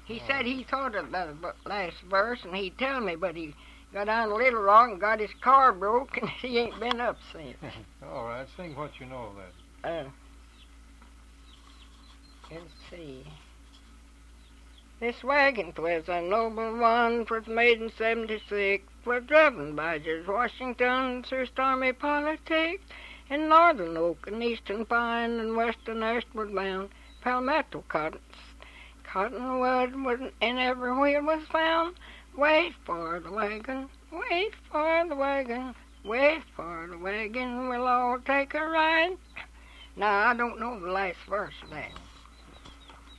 He said he thought of the last verse, and he'd tell me, but he got on a little wrong and got his car broke, and he ain't been up since. All right, sing what you know of that. Let's see. This wagon 'twas a noble one, 'twas made in 76, 'twas driven by George Washington through stormy politics, in northern oak and eastern pine and western earthward bound, palmetto cottonwood in every wheel was found. Wait for the wagon, wait for the wagon, wait for the wagon, we'll all take a ride. Now, I don't know the last verse of that.